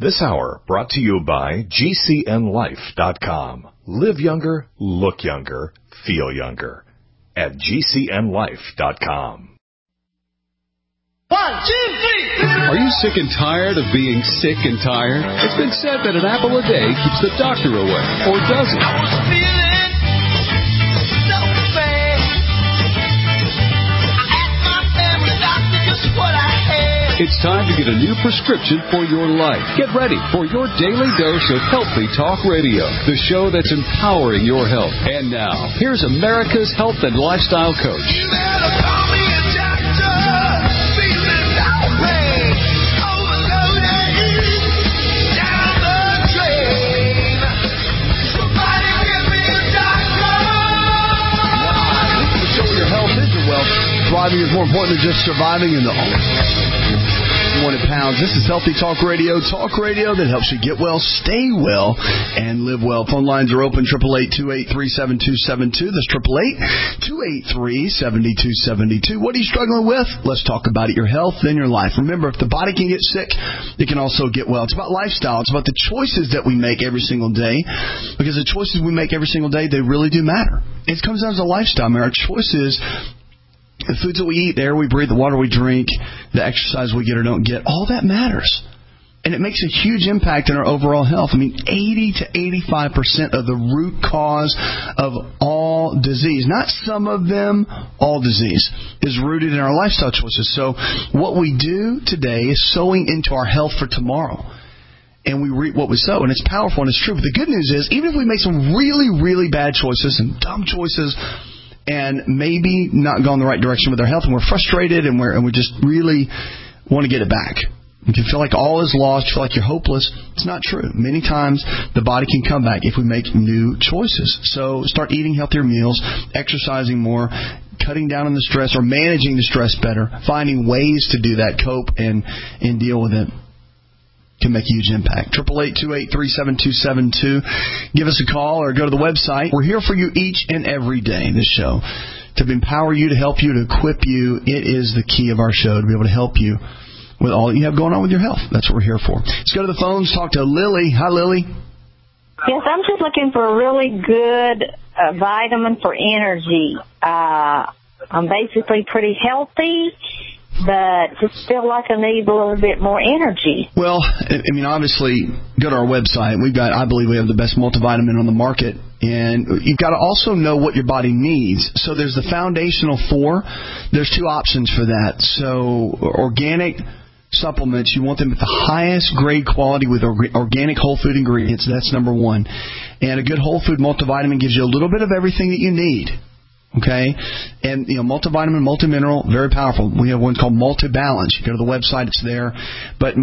This hour brought to you by GCNLife.com. Live younger, look younger, feel younger. At GCNLife.com. 1, 2, 3. Are you sick and tired of being sick and tired? It's been said that an apple a day keeps the doctor away, or does it? I was feeling so bad. I asked my family doctor just what I had. It's time to get a new prescription for your life. Get ready for your daily dose of Healthy Talk Radio, the show that's empowering your health. And now, here's America's health and lifestyle coach. You better call me a doctor. Feeling outraged, overloaded, down the drain. Somebody give me a doctor. This is the show where your health is your wealth. Thriving is more important than just surviving in the pounds. This is Healthy Talk Radio that helps you get well, stay well, and live well. Phone lines are open, 888-283-7272. That's 888-283-7272. What are you struggling with? Let's talk about it. Your health, then your life. Remember, if the body can get sick, it can also get well. It's about lifestyle. It's about the choices that we make every single day, because the choices we make every single day, they really do matter. It comes down to lifestyle. I mean, our choices, the foods that we eat, the air we breathe, the water we drink, the exercise we get or don't get, all that matters. And it makes a huge impact in our overall health. I mean, 80 to 85% of the root cause of all disease, not some of them, all disease, is rooted in our lifestyle choices. So what we do today is sowing into our health for tomorrow. And we reap what we sow. And it's powerful and it's true. But the good news is, even if we make some really, really bad choices and dumb choices, and maybe not go in the right direction with our health, and we're frustrated, and we just really want to get it back. You can feel like all is lost, you feel like you're hopeless. It's not true. Many times the body can come back if we make new choices. So start eating healthier meals, exercising more, cutting down on the stress, or managing the stress better, finding ways to do that, cope and deal with it. Can make a huge impact. 888-283-7272. Give us a call or go to the website. We're here for you each and every day, this show, to empower you, to help you, to equip you. It is the key of our show, to be able to help you with all you have going on with your health. That's what we're here for. Let's go to the phones, talk to Lily. Hi, Lily. Yes, I'm just looking for a really good vitamin for energy. I'm basically pretty healthy, but just feel like I need a little bit more energy. Well, I mean, obviously, go to our website. I believe we have the best multivitamin on the market. And you've got to also know what your body needs. So there's the foundational 4. There's 2 options for that. So organic supplements, you want them at the highest grade quality with organic whole food ingredients. That's number 1. And a good whole food multivitamin gives you a little bit of everything that you need. Okay, and multivitamin, multimineral, very powerful. We have one called Multibalance. You go to the website; it's there. But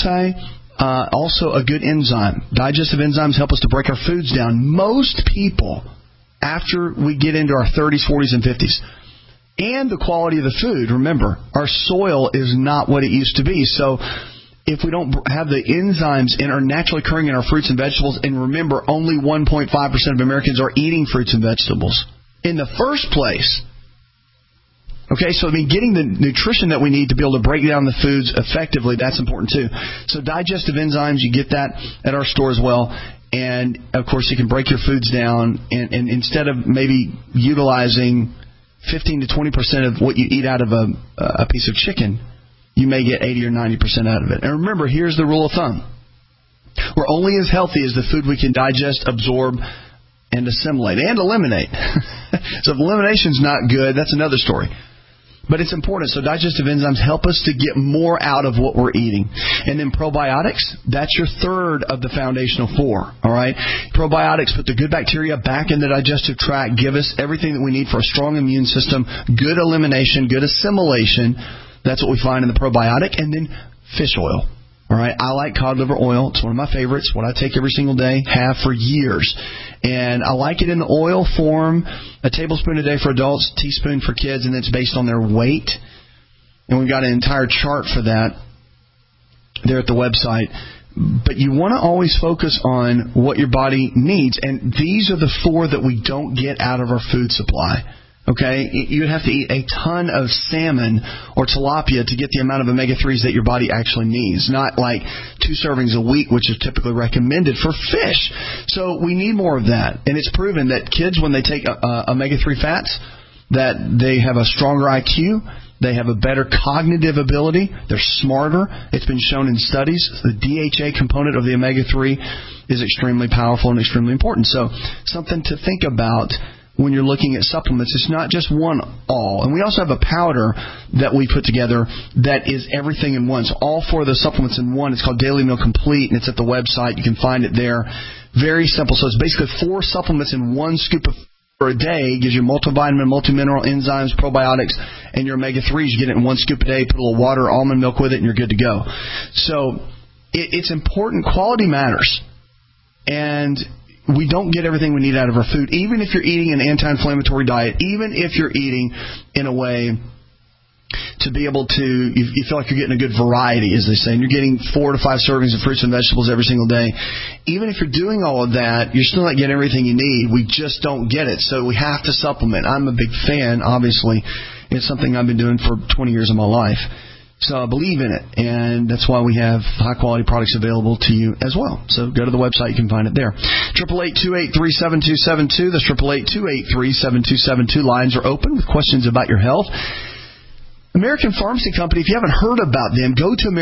also a good enzyme. Digestive enzymes help us to break our foods down. Most people, after we get into our 30s, 40s, and 50s, and the quality of the food. Remember, our soil is not what it used to be. So if we don't have the enzymes are naturally occurring in our fruits and vegetables, and remember, only 1.5% of Americans are eating fruits and vegetables in the first place. Okay, so getting the nutrition that we need to be able to break down the foods effectively, that's important too. So digestive enzymes, you get that at our store as well. And, of course, you can break your foods down, and instead of maybe utilizing 15 to 20% of what you eat out of a piece of chicken, you may get 80 or 90% out of it. And remember, here's the rule of thumb. We're only as healthy as the food we can digest, absorb, and assimilate, and eliminate. So if elimination's not good, that's another story. But it's important. So digestive enzymes help us to get more out of what we're eating. And then probiotics, that's your third of the foundational 4. All right? Probiotics put the good bacteria back in the digestive tract, give us everything that we need for a strong immune system, good elimination, good assimilation. That's what we find in the probiotic. And then fish oil. All right, I like cod liver oil. It's one of my favorites. What I take every single day, have for years. And I like it in the oil form, a tablespoon a day for adults, teaspoon for kids, and it's based on their weight. And we've got an entire chart for that there at the website. But you want to always focus on what your body needs. And these are the 4 that we don't get out of our food supply. Okay, you'd have to eat a ton of salmon or tilapia to get the amount of omega-3s that your body actually needs, not like 2 servings a week, which is typically recommended for fish. So we need more of that. And it's proven that kids, when they take omega-3 fats, that they have a stronger IQ, they have a better cognitive ability, they're smarter. It's been shown in studies. The DHA component of the omega-3 is extremely powerful and extremely important. So something to think about when you're looking at supplements. It's not just one all. And we also have a powder that we put together that is everything in one. So all 4 of the supplements in one. It's called Daily Meal Complete, and it's at the website. You can find it there. Very simple. So it's basically 4 supplements in one scoop of for a day. Gives you multivitamin, multimineral, enzymes, probiotics, and your omega-3s. You get it in 1 scoop a day. Put a little water, almond milk with it, and you're good to go. So it's important. Quality matters. And we don't get everything we need out of our food, even if you're eating an anti-inflammatory diet, even if you're eating in a way to be able to, you feel like you're getting a good variety, as they say, and you're getting 4 to 5 servings of fruits and vegetables every single day. Even if you're doing all of that, you're still not getting everything you need. We just don't get it. So we have to supplement. I'm a big fan, obviously. It's something I've been doing for 20 years of my life. So I believe in it, and that's why we have high-quality products available to you as well. So go to the website. You can find it there. 888-283-7272. That's 888-283-7272. Lines are open with questions about your health. American Pharmacy Company, if you haven't heard about them, go to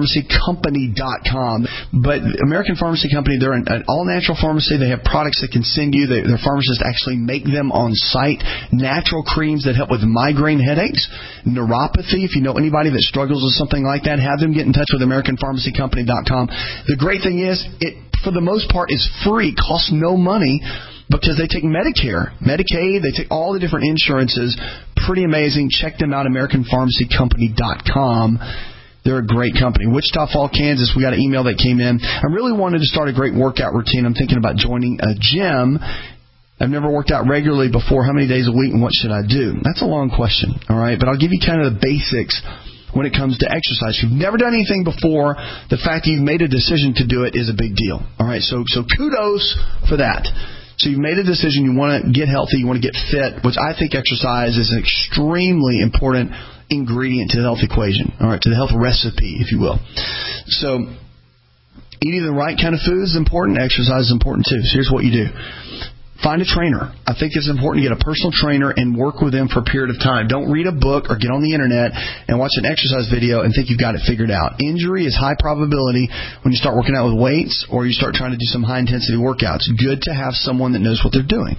AmericanPharmacyCompany.com. But American Pharmacy Company, they're an all-natural pharmacy. They have products that can send you. Their pharmacists actually make them on site. Natural creams that help with migraine headaches, neuropathy. If you know anybody that struggles with something like that, have them get in touch with AmericanPharmacyCompany.com. The great thing is, it, for the most part, is free, costs no money, because they take Medicare, Medicaid, they take all the different insurances. Pretty amazing. Check them out, AmericanPharmacyCompany.com. They're a great company. Wichita Falls, Kansas, we got an email that came in. I really wanted to start a great workout routine. I'm thinking about joining a gym. I've never worked out regularly before. How many days a week and what should I do? That's a long question, all right? But I'll give you kind of the basics when it comes to exercise. If you've never done anything before, the fact that you've made a decision to do it is a big deal, all right? So kudos for that. So you've made a decision, you want to get healthy, you want to get fit, which I think exercise is an extremely important ingredient to the health equation, all right, to the health recipe, if you will. So eating the right kind of food is important. Exercise is important too. So here's what you do. Find a trainer. I think it's important to get a personal trainer and work with them for a period of time. Don't read a book or get on the internet and watch an exercise video and think you've got it figured out. Injury is high probability when you start working out with weights or you start trying to do some high-intensity workouts. Good to have someone that knows what they're doing.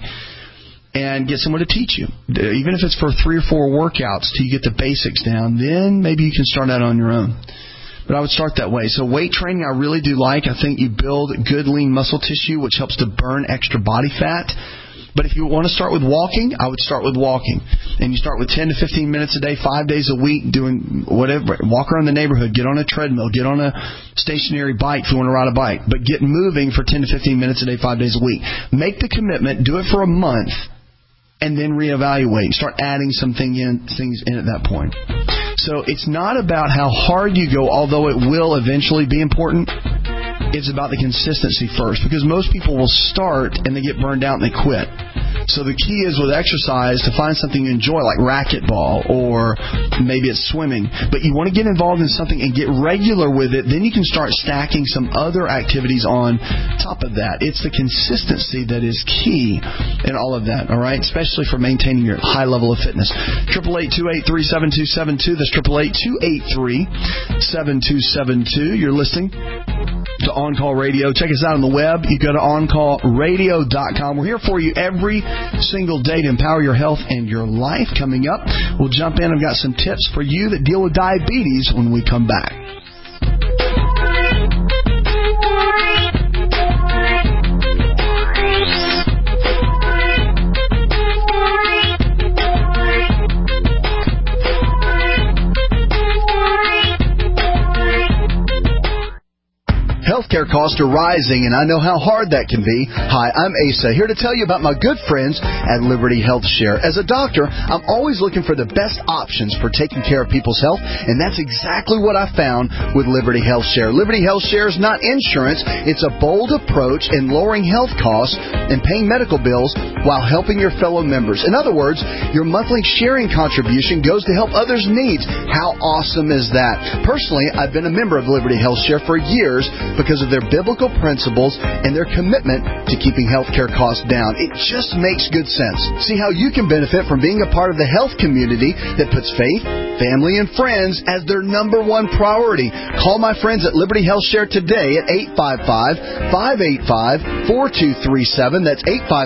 And get someone to teach you. Even if it's for 3 or 4 workouts till you get the basics down, then maybe you can start out on your own. But I would start that way. So weight training I really do like. I think you build good lean muscle tissue, which helps to burn extra body fat. But if you want to start with walking, I would start with walking. And you start with 10 to 15 minutes a day, 5 days a week, doing whatever. Walk around the neighborhood, get on a treadmill, get on a stationary bike if you want to ride a bike. But get moving for 10 to 15 minutes a day, 5 days a week. Make the commitment, do it for a month, and then reevaluate. Start adding some things in at that point. So it's not about how hard you go, although it will eventually be important. It's about the consistency first, because most people will start and they get burned out and they quit. So the key is with exercise to find something you enjoy, like racquetball or maybe it's swimming. But you want to get involved in something and get regular with it. Then you can start stacking some other activities on top of that. It's the consistency that is key in all of that, all right? Especially for maintaining your high level of fitness. 888-283-7272. That's 888-283-7272. You're listening to On Call Radio. Check us out on the web. You go to OnCallRadio.com. We're here for you every single day to empower your health and your life. Coming up, we'll jump in. I've got some tips for you that deal with diabetes when we come back. Healthcare costs are rising, and I know how hard that can be. Hi, I'm Asa, here to tell you about my good friends at Liberty Health Share. As a doctor, I'm always looking for the best options for taking care of people's health, and that's exactly what I found with Liberty Health Share. Liberty Health Share is not insurance. It's a bold approach in lowering health costs and paying medical bills while helping your fellow members. In other words, your monthly sharing contribution goes to help others' needs. How awesome is that? Personally, I've been a member of Liberty Health Share for years because of their biblical principles and their commitment to keeping healthcare costs down. It just makes good sense. See how you can benefit from being a part of the health community that puts faith, family, and friends as their number one priority. Call my friends at Liberty Health Share today at 855-585-4237. That's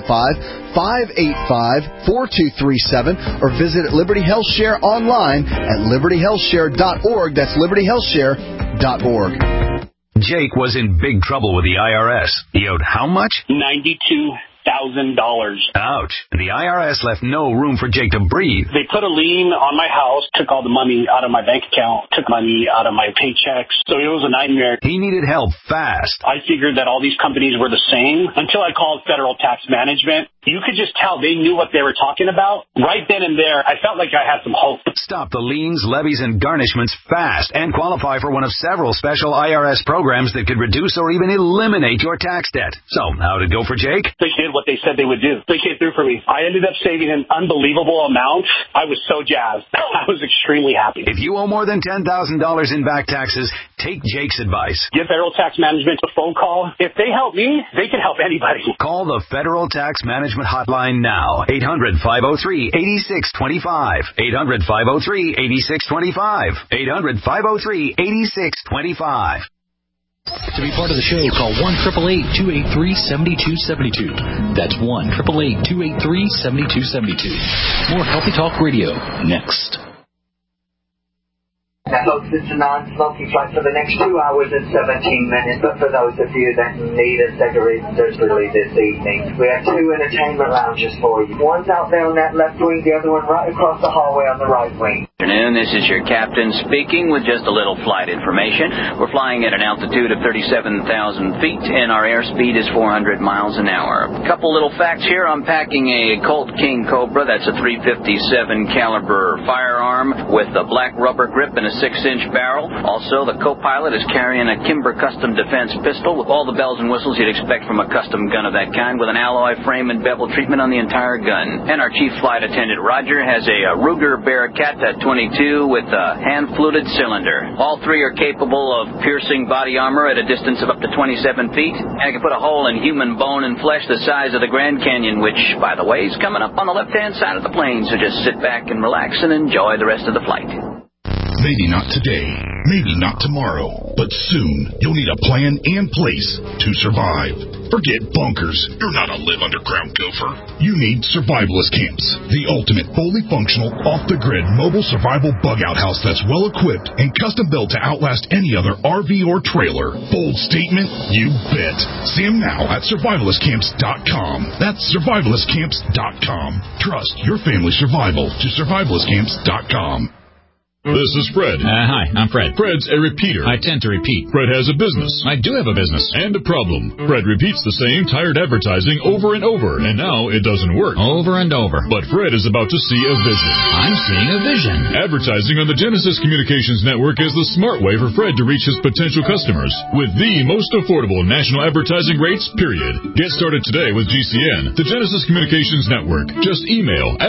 855-585-4237. Or visit Liberty Health Share online at libertyhealthshare.org. That's libertyhealthshare.org. Jake was in big trouble with the IRS. He owed how much? $92,000. Ouch. The IRS left no room for Jake to breathe. They put a lien on my house, took all the money out of my bank account, took money out of my paychecks. So it was a nightmare. He needed help fast. I figured that all these companies were the same until I called Federal Tax Management. You could just tell they knew what they were talking about. Right then and there, I felt like I had some hope. Stop the liens, levies, and garnishments fast and qualify for one of several special IRS programs that could reduce or even eliminate your tax debt. So, how did it go for Jake? They did what they said they would do. They came through for me. I ended up saving an unbelievable amount. I was so jazzed. I was extremely happy. If you owe more than $10,000 in back taxes, take Jake's advice. Give Federal Tax Management a phone call. If they help me, they can help anybody. Call the Federal Tax Management Hotline now. 800-503-8625. 800-503-8625. 800-503-8625. To be part of the show, call 1-888-283-7272. That's 1-888-283-7272. More Healthy Talk Radio next. Now, folks, it's a non-smoking flight for the next 2 hours and 17 minutes. But for those of you that need a cigarette desperately this evening, we have 2 entertainment lounges for you. One's out there on that left wing, the other one right across the hallway on the right wing. Good afternoon. This is your captain speaking with just a little flight information. We're flying at an altitude of 37,000 feet, and our airspeed is 400 miles an hour. A couple little facts here. I'm packing a Colt King Cobra. That's a .357 caliber firearm with a black rubber grip and a 6-inch barrel. Also, the co-pilot is carrying a Kimber Custom Defense pistol with all the bells and whistles you'd expect from a custom gun of that kind, with an alloy frame and bevel treatment on the entire gun. And our chief flight attendant, Roger, has a Ruger Bearcat 22 with a hand-fluted cylinder. All 3 are capable of piercing body armor at a distance of up to 27 feet. And I can put a hole in human bone and flesh the size of the Grand Canyon, which, by the way, is coming up on the left-hand side of the plane, so just sit back and relax and enjoy the rest of the flight. Maybe not today, maybe not tomorrow, but soon you'll need a plan and place to survive. Forget bunkers. You're not a live underground gopher. You need Survivalist Camps, the ultimate fully functional, off-the-grid mobile survival bug-out house that's well-equipped and custom-built to outlast any other RV or trailer. Bold statement? You bet. See them now at survivalistcamps.com. That's survivalistcamps.com. Trust your family's survival to survivalistcamps.com. This is Fred. Hi, I'm Fred. Fred's a repeater. I tend to repeat. Fred has a business. I do have a business. And a problem. Fred repeats the same tired advertising over and over, and now it doesn't work. Over and over. But Fred is about to see a vision. I'm seeing a vision. Advertising on the Genesis Communications Network is the smart way for Fred to reach his potential customers with the most affordable national advertising rates, period. Get started today with GCN, the Genesis Communications Network. Just email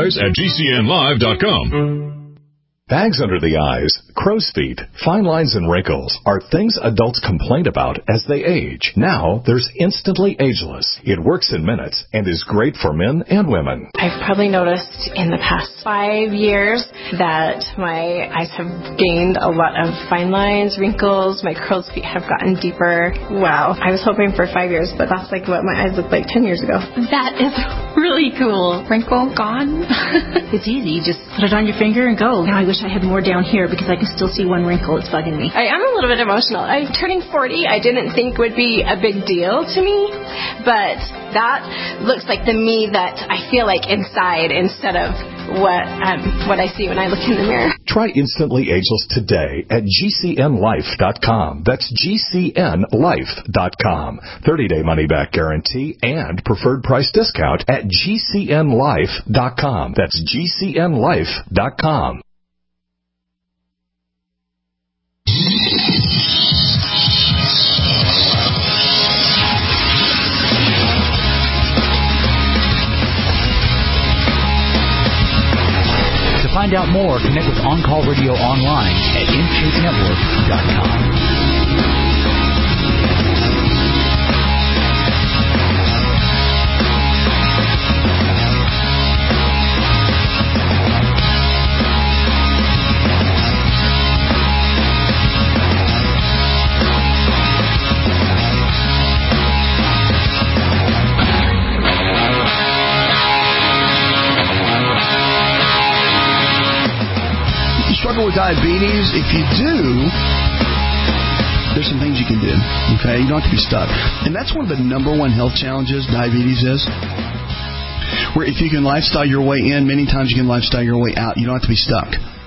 advertise@gcnlive.com. Bags under the eyes, crow's feet, fine lines and wrinkles are things adults complain about as they age. Now, there's Instantly Ageless. It works in minutes and is great for men and women. I've probably noticed in the past 5 years that my eyes have gained a lot of fine lines, wrinkles, my crow's feet have gotten deeper. Wow. I was hoping for 5 years, but that's like what my eyes looked like 10 years ago. That is really cool. Wrinkle gone. It's easy. Just put it on your finger and go. Now I wish wish I had more down here because I can still see one wrinkle. It's bugging me. I am a little bit emotional. I'm turning 40. I didn't think would be a big deal to me, but that looks like the me that I feel like inside instead of what I see when I look in the mirror. Try Instantly Ageless today at GCNLife.com. That's GCNLife.com. 30-day money-back guarantee and preferred price discount at GCNLife.com. That's GCNLife.com. To find out more, connect with On Call Radio online at InShapeNetwork.com. Struggle with diabetes, if you do, there's some things you can do. Okay, you don't have to be stuck. And that's one of the number one health challenges diabetes is. Where if you can lifestyle your way in, many times you can lifestyle your way out. You don't have to be stuck.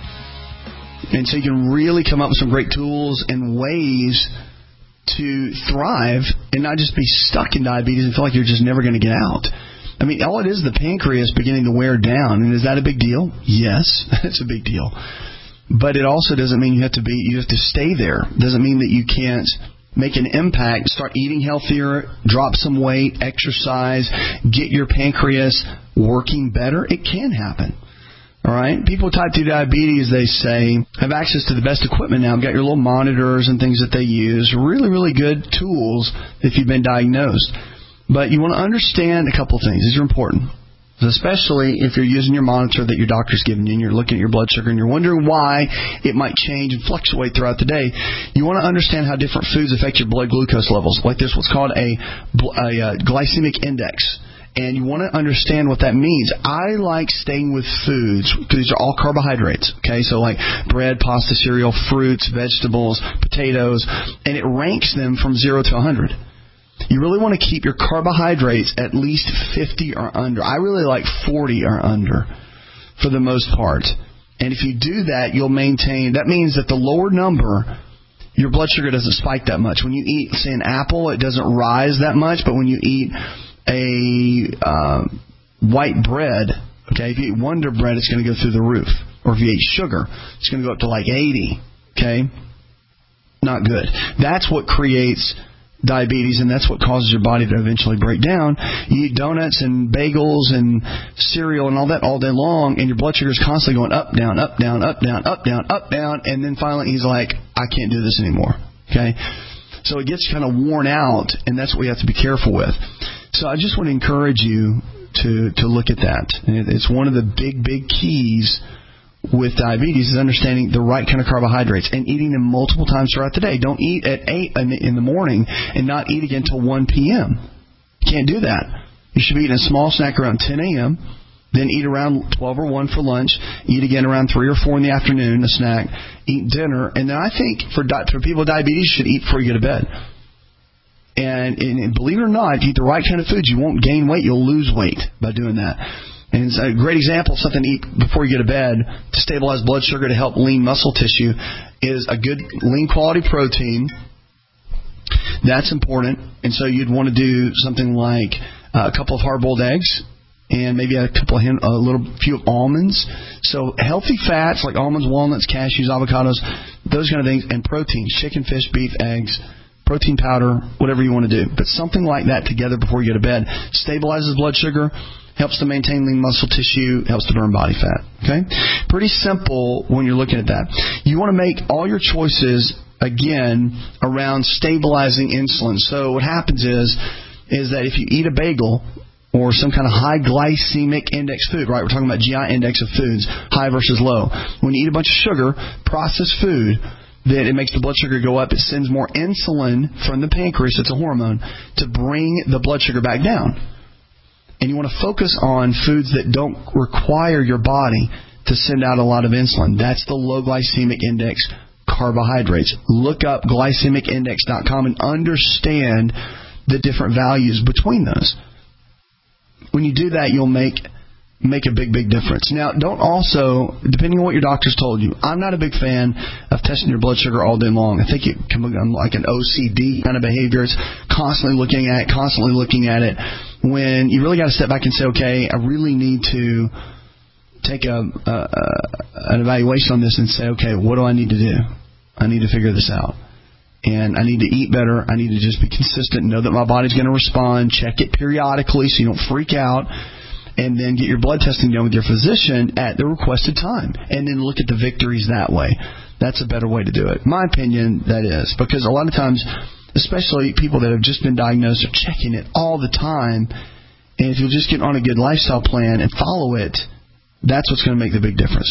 And so you can really come up with some great tools and ways to thrive and not just be stuck in diabetes and feel like you're just never going to get out. I mean, all it is the pancreas beginning to wear down. And is that a big deal? Yes, it's a big deal. But it also doesn't mean you have to stay there. It doesn't mean that you can't make an impact, start eating healthier, drop some weight, exercise, get your pancreas working better. It can happen. All right? People with type 2 diabetes, they say, have access to the best equipment now. You've got your little monitors and things that they use. Really, really good tools if you've been diagnosed. But you want to understand a couple things. These are important. Especially if you're using your monitor that your doctor's given you and you're looking at your blood sugar and you're wondering why it might change and fluctuate throughout the day. You want to understand how different foods affect your blood glucose levels. Like there's what's called a glycemic index. And you want to understand what that means. I like staying with foods because these are all carbohydrates. Okay, so like bread, pasta, cereal, fruits, vegetables, potatoes, and it ranks them from 0 to 100. You really want to keep your carbohydrates at least 50 or under. I really like 40 or under for the most part. And if you do that, you'll maintain. That means that the lower number, your blood sugar doesn't spike that much. When you eat, say, an apple, it doesn't rise that much. But when you eat a white bread, okay, if you eat Wonder Bread, it's going to go through the roof. Or if you eat sugar, it's going to go up to like 80. Okay? Not good. That's what creates diabetes, and that's what causes your body to eventually break down. You eat donuts and bagels and cereal and all that all day long, and your blood sugar is constantly going up, down, up, down, up, down, up, down, up, down, and then finally he's like, I can't do this anymore. Okay? So it gets kind of worn out, and that's what we have to be careful with. So I just want to encourage you to look at that. It's one of the big keys with diabetes is understanding the right kind of carbohydrates and eating them multiple times throughout the day. Don't eat at 8 in the morning and not eat again until 1 p.m. You can't do that. You should be eating a small snack around 10 a.m., then eat around 12 or 1 for lunch, eat again around 3 or 4 in the afternoon, a snack, eat dinner, and then I think for people with diabetes, you should eat before you go to bed. And believe it or not, if you eat the right kind of foods, you won't gain weight, you'll lose weight by doing that. And it's a great example of something to eat before you go to bed to stabilize blood sugar to help lean muscle tissue is a good lean quality protein. That's important. And so you'd want to do something like a couple of hard-boiled eggs and maybe a few almonds. So healthy fats like almonds, walnuts, cashews, avocados, those kind of things, and proteins, chicken, fish, beef, eggs, protein powder, whatever you want to do. But something like that together before you go to bed stabilizes blood sugar, helps to maintain lean muscle tissue, helps to burn body fat. Okay? Pretty simple when you're looking at that. You want to make all your choices, again, around stabilizing insulin. So what happens is that if you eat a bagel or some kind of high glycemic index food, right? We're talking about GI index of foods, high versus low. When you eat a bunch of sugar, processed food, then it makes the blood sugar go up. It sends more insulin from the pancreas, it's a hormone, to bring the blood sugar back down. And you want to focus on foods that don't require your body to send out a lot of insulin. That's the low glycemic index carbohydrates. Look up glycemicindex.com and understand the different values between those. When you do that, you'll make a big difference. Now, don't also, depending on what your doctor's told you, I'm not a big fan of testing your blood sugar all day long. I think it can become like an OCD kind of behavior. It's constantly looking at it, when you really got to step back and say, okay, I really need to take an evaluation on this and say, okay, what do I need to do? I need to figure this out. And I need to eat better. I need to just be consistent and know that my body's going to respond. Check it periodically so you don't freak out. And then get your blood testing done with your physician at the requested time. And then look at the victories that way. That's a better way to do it. My opinion, that is. Because a lot of times, especially people that have just been diagnosed, are checking it all the time. And if you'll just get on a good lifestyle plan and follow it, that's what's going to make the big difference.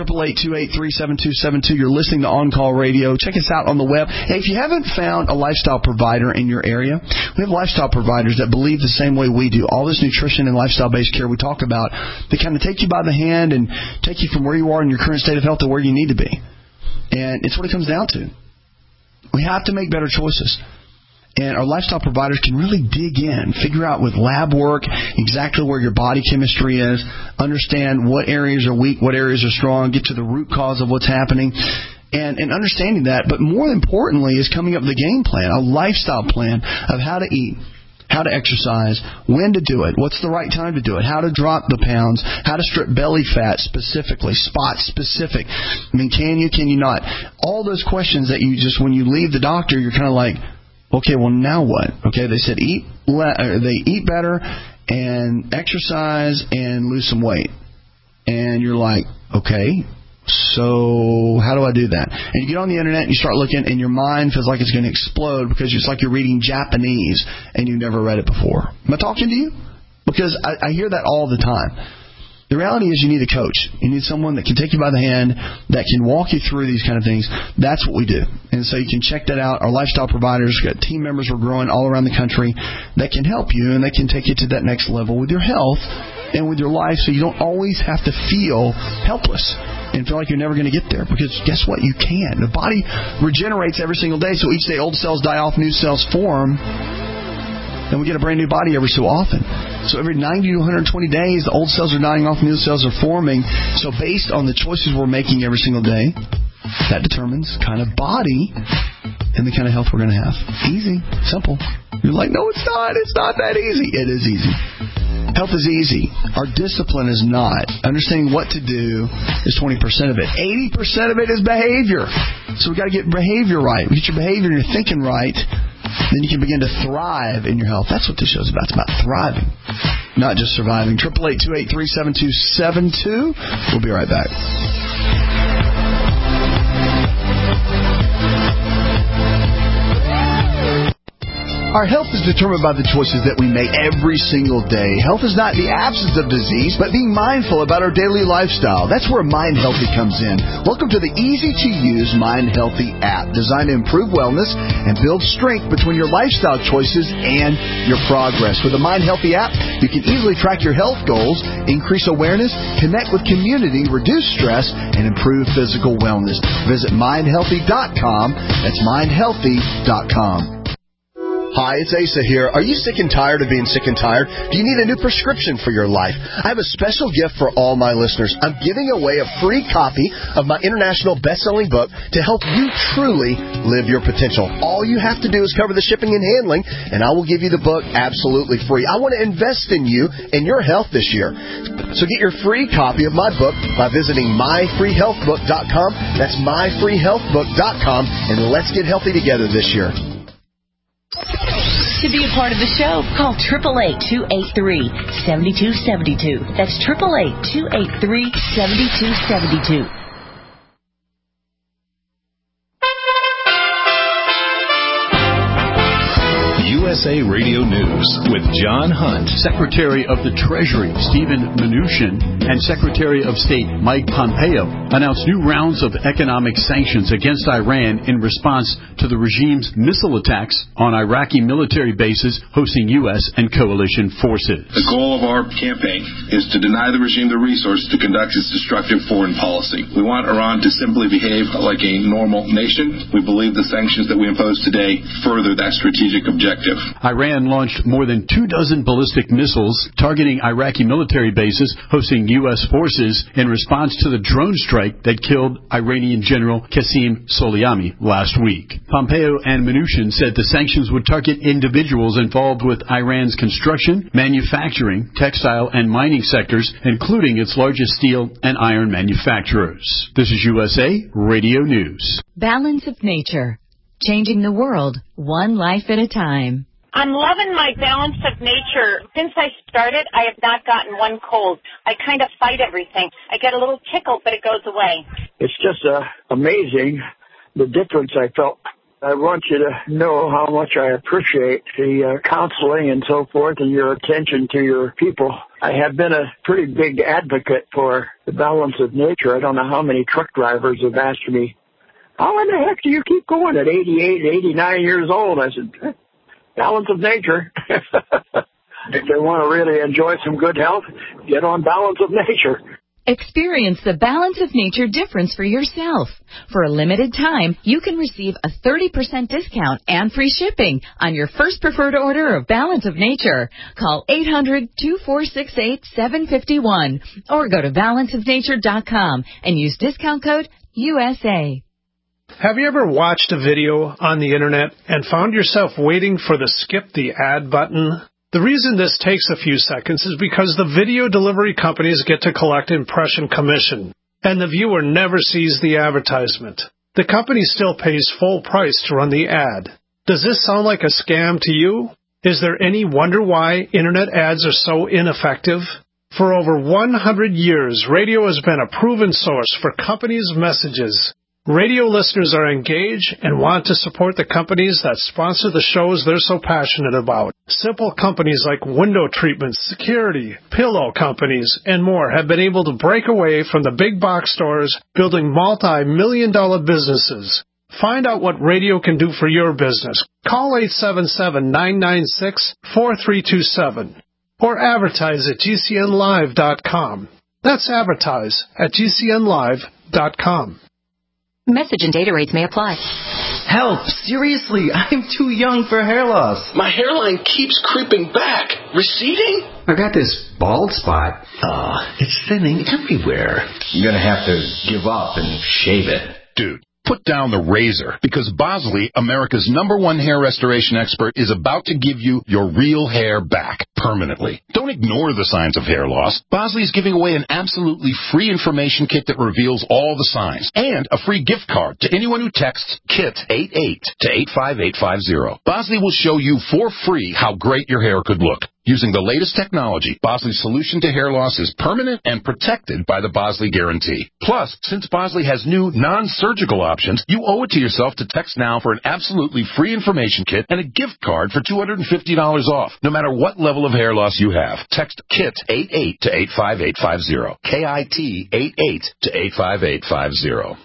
888-283-7272. You're listening to On Call Radio. Check us out on the web. Hey, if you haven't found a lifestyle provider in your area, we have lifestyle providers that believe the same way we do. All this nutrition and lifestyle-based care we talk about, they kind of take you by the hand and take you from where you are in your current state of health to where you need to be. And it's what it comes down to. We have to make better choices. And our lifestyle providers can really dig in, figure out with lab work exactly where your body chemistry is, understand what areas are weak, what areas are strong, get to the root cause of what's happening, and understanding that. But more importantly is coming up with a game plan, a lifestyle plan of how to eat, how to exercise, when to do it, what's the right time to do it, how to drop the pounds, how to strip belly fat specifically, spot specific. I mean, can you not? All those questions that you just, when you leave the doctor, you're kind of like, okay, well, now what? Okay, they said eat better and exercise and lose some weight. And you're like, okay, so how do I do that? And you get on the internet and you start looking, and your mind feels like it's going to explode because it's like you're reading Japanese and you've never read it before. Am I talking to you? Because I hear that all the time. The reality is you need a coach. You need someone that can take you by the hand, that can walk you through these kind of things. That's what we do. And so you can check that out. Our lifestyle providers, we've got team members we're growing all around the country that can help you, and they can take you to that next level with your health and with your life, so you don't always have to feel helpless and feel like you're never going to get there. Because guess what? You can. The body regenerates every single day, so each day old cells die off, new cells form. And we get a brand new body every so often. So every 90 to 120 days, the old cells are dying off, new cells are forming. So based on the choices we're making every single day, that determines kind of body and the kind of health we're going to have. Easy. Simple. You're like, no, it's not. It's not that easy. It is easy. Health is easy. Our discipline is not. Understanding what to do is 20% of it. 80% of it is behavior. So we've got to get behavior right. We get your behavior and your thinking right, then you can begin to thrive in your health. That's what this show's about. It's about thriving, not just surviving. 888-283-7272. We'll be right back. Our health is determined by the choices that we make every single day. Health is not the absence of disease, but being mindful about our daily lifestyle. That's where Mind Healthy comes in. Welcome to the easy-to-use Mind Healthy app, designed to improve wellness and build strength between your lifestyle choices and your progress. With the Mind Healthy app, you can easily track your health goals, increase awareness, connect with community, reduce stress, and improve physical wellness. Visit mindhealthy.com. That's mindhealthy.com. Hi, it's Asa here. Are you sick and tired of being sick and tired? Do you need a new prescription for your life? I have a special gift for all my listeners. I'm giving away a free copy of my international best-selling book to help you truly live your potential. All you have to do is cover the shipping and handling, and I will give you the book absolutely free. I want to invest in you and your health this year. So get your free copy of my book by visiting myfreehealthbook.com. That's myfreehealthbook.com, and let's get healthy together this year. To be a part of the show, call 888-283-7272. That's 888-283-7272. USA Radio News with John Hunt. Secretary of the Treasury Stephen Mnuchin and Secretary of State Mike Pompeo announced new rounds of economic sanctions against Iran in response to the regime's missile attacks on Iraqi military bases hosting U.S. and coalition forces. The goal of our campaign is to deny the regime the resources to conduct its destructive foreign policy. We want Iran to simply behave like a normal nation. We believe the sanctions that we impose today further that strategic objective. Iran launched more than 24 ballistic missiles targeting Iraqi military bases hosting U.S. forces in response to the drone strike that killed Iranian General Qasem Soleimani last week. Pompeo and Mnuchin said the sanctions would target individuals involved with Iran's construction, manufacturing, textile, and mining sectors, including its largest steel and iron manufacturers. This is USA Radio News. Balance of Nature. Changing the world, one life at a time. I'm loving my Balance of Nature. Since I started, I have not gotten one cold. I kind of fight everything. I get a little tickle, but it goes away. It's just amazing the difference I felt. I want you to know how much I appreciate the counseling and so forth and your attention to your people. I have been a pretty big advocate for the Balance of Nature. I don't know how many truck drivers have asked me, how in the heck do you keep going at 88, 89 years old? I said, Balance of Nature. If they want to really enjoy some good health, get on Balance of Nature. Experience the Balance of Nature difference for yourself. For a limited time, you can receive a 30% discount and free shipping on your first preferred order of Balance of Nature. Call 800-2468-751 or go to balanceofnature.com and use discount code USA. Have you ever watched a video on the internet and found yourself waiting for the skip the ad button? The reason this takes a few seconds is because the video delivery companies get to collect impression commission, and the viewer never sees the advertisement. The company still pays full price to run the ad. Does this sound like a scam to you? Is there any wonder why internet ads are so ineffective? For over 100 years, radio has been a proven source for companies' messages. Radio listeners are engaged and want to support the companies that sponsor the shows they're so passionate about. Simple companies like window treatments, security, pillow companies, and more have been able to break away from the big box stores, building multi-million-dollar businesses. Find out what radio can do for your business. Call 877-996-4327 or advertise at GCNlive.com. That's advertise at GCNlive.com. Message and data rates may apply. Help! Seriously, I'm too young for hair loss. My hairline keeps creeping back. Receding? I got this bald spot. It's thinning everywhere. I'm gonna have to give up and shave it. Dude, put down the razor, because Bosley, America's #1 hair restoration expert, is about to give you your real hair back permanently. Don't ignore the signs of hair loss. Bosley is giving away an absolutely free information kit that reveals all the signs, and a free gift card to anyone who texts KIT88 to 85850. Bosley will show you for free how great your hair could look. Using the latest technology, Bosley's solution to hair loss is permanent and protected by the Bosley Guarantee. Plus, since Bosley has new non-surgical options, you owe it to yourself to text now for an absolutely free information kit and a gift card for $250 off, no matter what level of hair loss you have. Text KIT88 to 85850. KIT88 to 85850.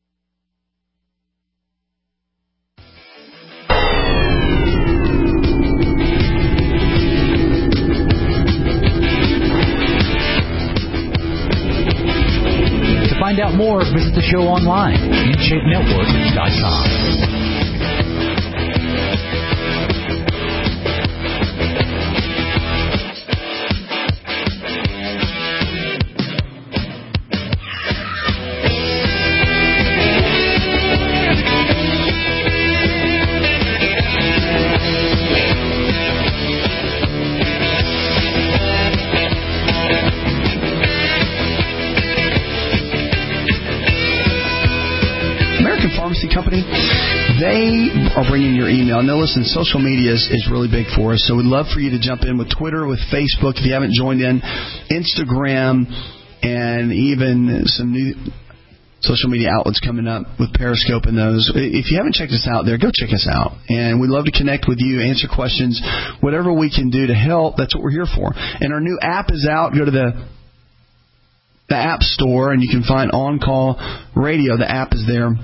Find out more, visit the show online, InShapeNetwork.com. Company, they are bringing your email. Now, listen, social media is really big for us, so we'd love for you to jump in with Twitter, with Facebook, if you haven't joined in, Instagram, and even some social media outlets coming up with Periscope and those. If you haven't checked us out there, go check us out. And we'd love to connect with you, answer questions, whatever we can do to help. That's what we're here for. And our new app is out. Go to the App Store, and you can find On Call Radio. The app is there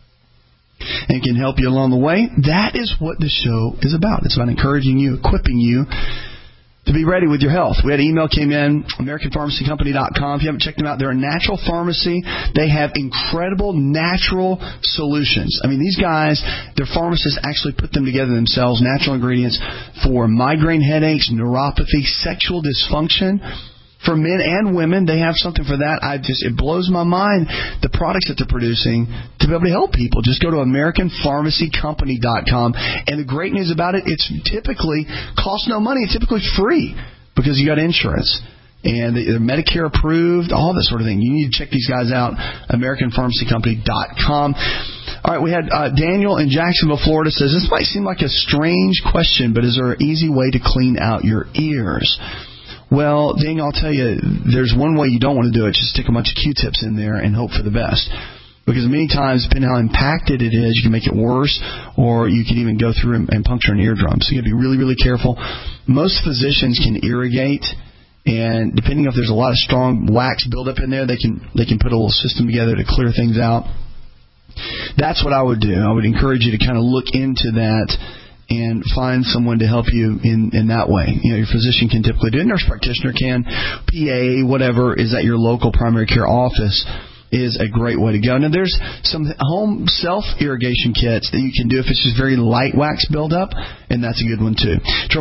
and can help you along the way. That is what the show is about. It's about encouraging you, equipping you to be ready with your health. We had an email came in, AmericanPharmacyCompany.com. If you haven't checked them out, they're a natural pharmacy. They have incredible natural solutions. I mean, these guys, their pharmacists actually put them together themselves, natural ingredients for migraine headaches, neuropathy, sexual dysfunction. For men and women, they have something for that. It blows my mind, the products that they're producing to be able to help people. Just go to AmericanPharmacyCompany.com. And the great news about it, it's typically costs no money. It's typically free because you got insurance. And they're Medicare approved, all that sort of thing. You need to check these guys out, AmericanPharmacyCompany.com. All right, we had Daniel in Jacksonville, Florida says, this might seem like a strange question, but is there an easy way to clean out your ears? Well, Daniel, I'll tell you, there's one way you don't want to do it. Just stick a bunch of Q-tips in there and hope for the best. Because many times, depending on how impacted it is, you can make it worse, or you can even go through and puncture an eardrum. So you have to be really, really careful. Most physicians can irrigate, and depending if there's a lot of strong wax buildup in there, they can put a little system together to clear things out. That's what I would do. I would encourage you to kind of look into that and find someone to help you in that way. You know, your physician can typically do it. Nurse practitioner can. PA, whatever, is at your local primary care office is a great way to go. Now, there's some home self-irrigation kits that you can do if it's just very light wax buildup, and that's a good one, too.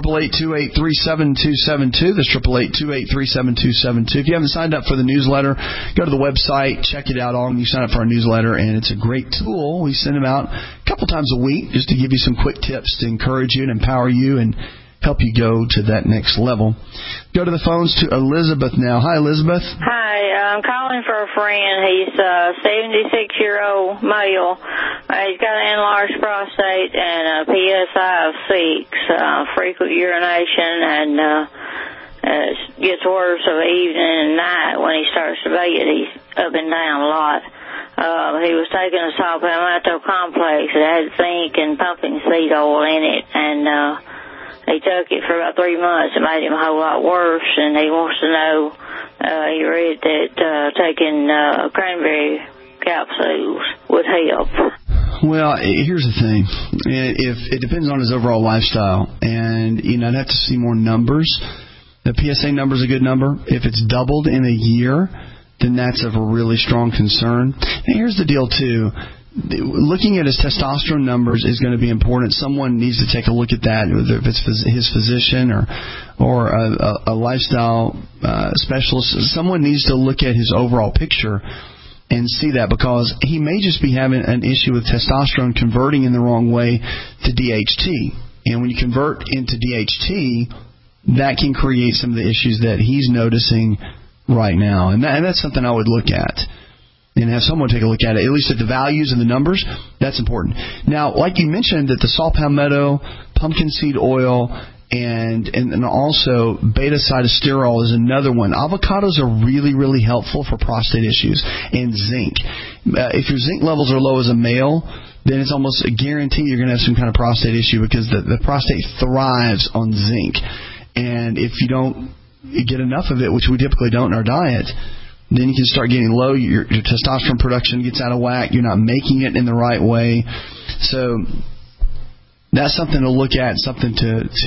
888-283-7272. That's 888-283-7272. If you haven't signed up for the newsletter, go to the website, check it out. You sign up for our newsletter, and it's a great tool. We send them out a couple times a week just to give you some quick tips to encourage you and empower you and help you go to that next level. Go to the phones to Elizabeth now. Hi, Elizabeth. Hi, I'm calling for a friend. He's a 76-year-old male. He's got an enlarged prostate and a PSI of 6, frequent urination, and it gets worse of evening and night. When he starts to bathe, he's up and down a lot. He was taking a Saw Palmetto complex. It had zinc and pumping seed oil in it, and he took it for about 3 months. It made him a whole lot worse, and he wants to know, he read that taking cranberry capsules would help. Well, here's the thing. If it depends on his overall lifestyle, and I'd have to see more numbers. The PSA number is a good number. If it's doubled in a year, then that's of a really strong concern. And here's the deal, too. Looking at his testosterone numbers is going to be important. Someone needs to take a look at that, whether if it's his physician or a lifestyle specialist. Someone needs to look at his overall picture and see that, because he may just be having an issue with testosterone converting in the wrong way to DHT. And when you convert into DHT, that can create some of the issues that he's noticing right now. And that's something I would look at. And have someone take a look at it, at least at the values and the numbers. That's important. Now, like you mentioned, that the saw palmetto, pumpkin seed oil, and also beta-sitosterol is another one. Avocados are really, really helpful for prostate issues, and zinc. If your zinc levels are low as a male, then it's almost a guarantee you're going to have some kind of prostate issue, because the prostate thrives on zinc. And if you don't get enough of it, which we typically don't in our diet, then you can start getting low. Your testosterone production gets out of whack. You're not making it in the right way. So that's something to look at, something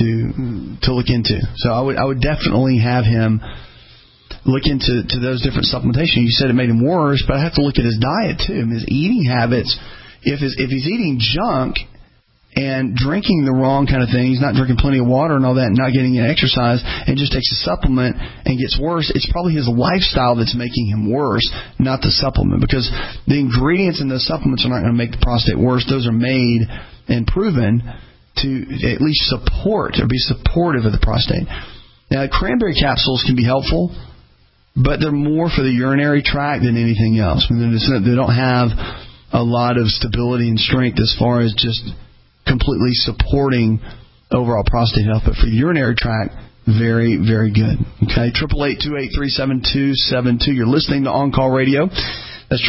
to look into. So I would definitely have him look into those different supplementation. You said it made him worse, but I have to look at his diet too, and his eating habits. If he's eating junk and drinking the wrong kind of thing, he's not drinking plenty of water and all that, and not getting any exercise, and just takes a supplement and gets worse, it's probably his lifestyle that's making him worse, not the supplement. Because the ingredients in those supplements are not going to make the prostate worse. Those are made and proven to at least support or be supportive of the prostate. Now, cranberry capsules can be helpful, but they're more for the urinary tract than anything else. I mean, they don't have a lot of stability and strength as far as just completely supporting overall prostate health, but for the urinary tract, very, very good. Okay, 888-283-7272. You're listening to On Call Radio. That's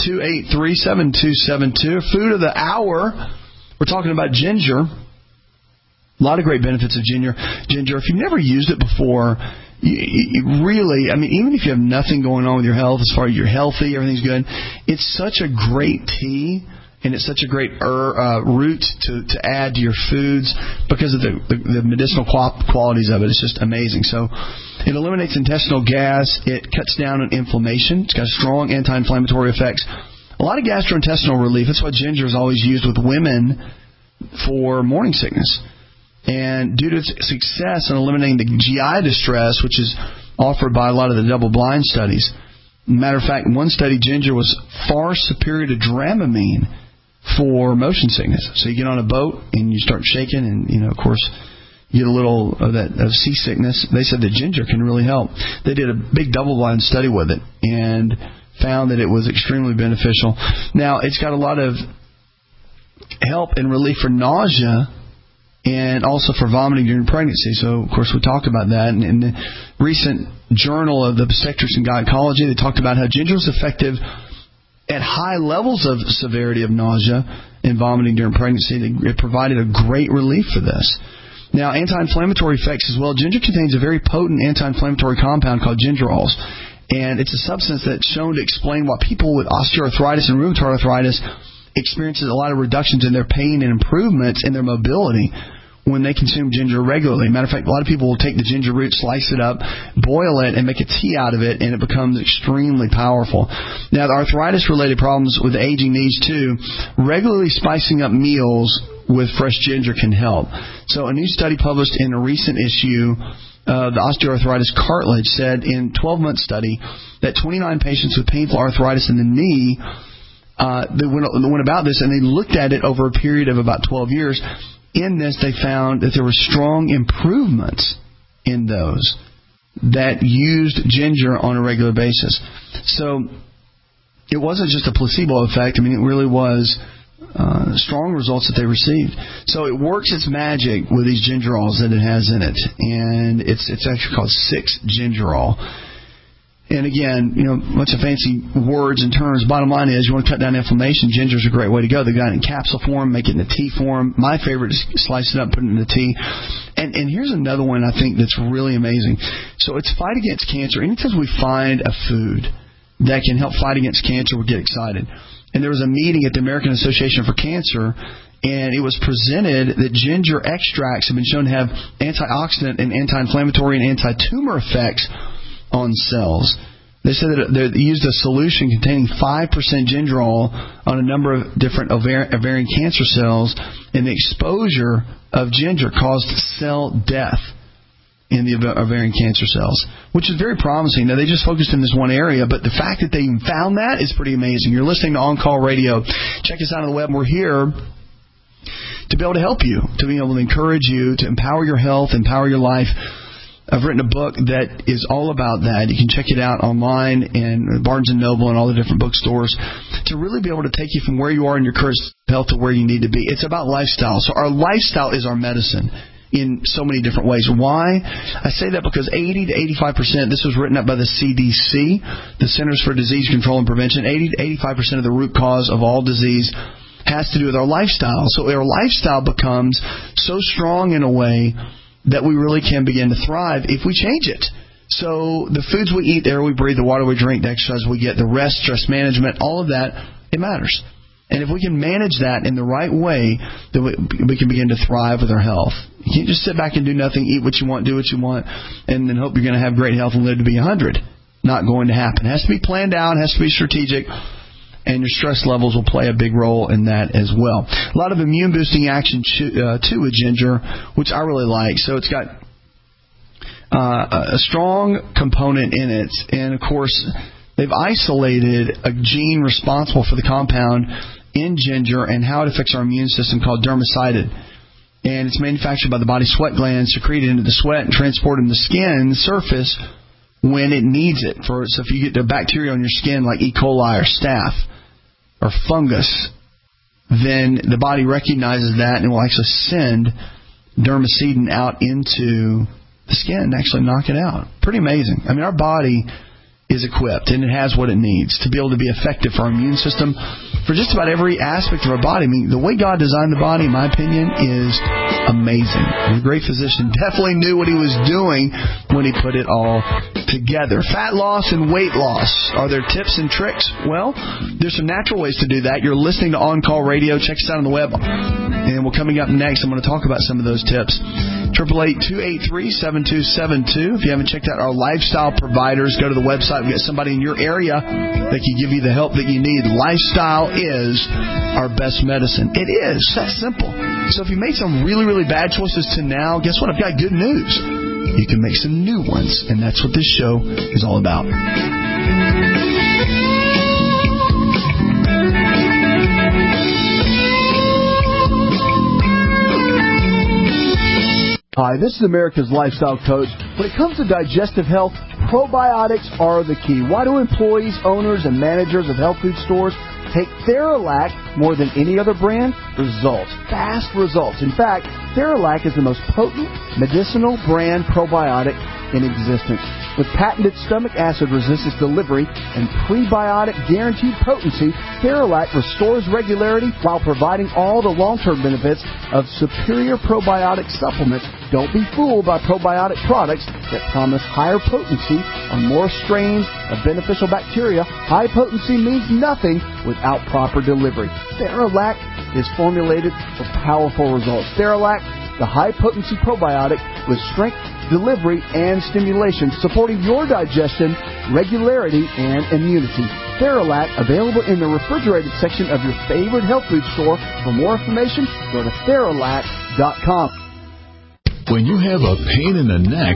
888-283-7272. Food of the hour. We're talking about ginger. A lot of great benefits of ginger. If you've never used it before, you really, even if you have nothing going on with your health, as far as you're healthy, everything's good, it's such a great tea, and it's such a great root to add to your foods because of the medicinal qualities of it. It's just amazing. So it eliminates intestinal gas. It cuts down on inflammation. It's got strong anti-inflammatory effects. A lot of gastrointestinal relief. That's why ginger is always used with women for morning sickness. And due to its success in eliminating the GI distress, which is offered by a lot of the double-blind studies, matter of fact, in one study, ginger was far superior to Dramamine for motion sickness. So you get on a boat and you start shaking, and of course, you get a little of seasickness. They said that ginger can really help. They did a big double-blind study with it and found that it was extremely beneficial. Now, it's got a lot of help and relief for nausea and also for vomiting during pregnancy. So, of course, we talked about that. And in the recent Journal of the Obstetrics and Gynecology, they talked about how ginger is effective at high levels of severity of nausea and vomiting during pregnancy. It provided a great relief for this. Now, anti-inflammatory effects as well. Ginger contains a very potent anti-inflammatory compound called gingerols. And it's a substance that's shown to explain why people with osteoarthritis and rheumatoid arthritis experiences a lot of reductions in their pain and improvements in their mobility when they consume ginger regularly. Matter of fact, a lot of people will take the ginger root, slice it up, boil it, and make a tea out of it, and it becomes extremely powerful. Now, the arthritis-related problems with aging needs, too, regularly spicing up meals with fresh ginger can help. So a new study published in a recent issue of the Osteoarthritis Cartilage said in a 12-month study that 29 patients with painful arthritis in the knee, they went about this, and they looked at it over a period of about 12 years. In this, they found that there were strong improvements in those that used ginger on a regular basis. So it wasn't just a placebo effect. It really was strong results that they received. So it works its magic with these gingerols that it has in it. And it's actually called 6-gingerol. And again, bunch of fancy words and terms. Bottom line is, you want to cut down inflammation, ginger is a great way to go. They've got it in capsule form, make it in a tea form. My favorite is slice it up, put it in the tea. And here's another one I think that's really amazing. So it's fight against cancer. Anytime we find a food that can help fight against cancer, we get excited. And there was a meeting at the American Association for Cancer, and it was presented that ginger extracts have been shown to have antioxidant and anti-inflammatory and anti-tumor effects on cells. They said that they used a solution containing 5% gingerol on a number of different ovarian cancer cells, and the exposure of ginger caused cell death in the ovarian cancer cells, which is very promising. Now, they just focused in this one area, but the fact that they even found that is pretty amazing. You're listening to On Call Radio. Check us out on the web. We're here to be able to help you, to be able to encourage you, to empower your health, empower your life. I've written a book that is all about that. You can check it out online and Barnes & Noble and all the different bookstores to really be able to take you from where you are in your current health to where you need to be. It's about lifestyle. So our lifestyle is our medicine in so many different ways. Why? I say that because 80 to 85%, this was written up by the CDC, the Centers for Disease Control and Prevention, 80 to 85% of the root cause of all disease has to do with our lifestyle. So our lifestyle becomes so strong in a way that we really can begin to thrive if we change it. So the foods we eat, the air we breathe, the water we drink, the exercise we get, the rest, stress management, all of that, it matters. And if we can manage that in the right way, then we can begin to thrive with our health. You can't just sit back and do nothing, eat what you want, do what you want, and then hope you're going to have great health and live to be 100. Not going to happen. It has to be planned out, it has to be strategic, and your stress levels will play a big role in that as well. A lot of immune-boosting action, too, with ginger, which I really like. So it's got a strong component in it. And, of course, they've isolated a gene responsible for the compound in ginger and how it affects our immune system called dermacidin. And it's manufactured by the body's sweat glands, secreted into the sweat, and transported in the skin surface when it needs it. So if you get the bacteria on your skin like E. coli or staph, or fungus, then the body recognizes that and will actually send dermacidin out into the skin and actually knock it out. Pretty amazing. Our body is equipped, and it has what it needs to be able to be effective for our immune system for just about every aspect of our body. I mean, the way God designed the body, in my opinion, is amazing. The great physician definitely knew what he was doing when he put it all together. Fat loss and weight loss. Are there tips and tricks? Well, there's some natural ways to do that. You're listening to On Call Radio. Check us out on the web. And coming up next, I'm going to talk about some of those tips. 888-283-7272. If you haven't checked out our lifestyle providers, go to the website. We've got somebody in your area that can give you the help that you need. Lifestyle is our best medicine. It is. That's simple. So if you made some really, really bad choices to now, guess what? I've got good news. You can make some new ones, and that's what this show is all about. Hi, this is America's Lifestyle Coach. When it comes to digestive health, probiotics are the key. Why do employees, owners, and managers of health food stores take Theralac more than any other brand? Results. Fast results. In fact, Theralac is the most potent medicinal brand probiotic in existence. With patented stomach acid resistance delivery and prebiotic guaranteed potency, Theralac restores regularity while providing all the long-term benefits of superior probiotic supplements. Don't be fooled by probiotic products that promise higher potency on more strains of beneficial bacteria. High potency means nothing without proper delivery. Theralac is formulated for powerful results. Theralac, the high-potency probiotic with strength, delivery, and stimulation, supporting your digestion, regularity, and immunity. Theralac, available in the refrigerated section of your favorite health food store. For more information, go to Theralac.com. When you have a pain in the neck,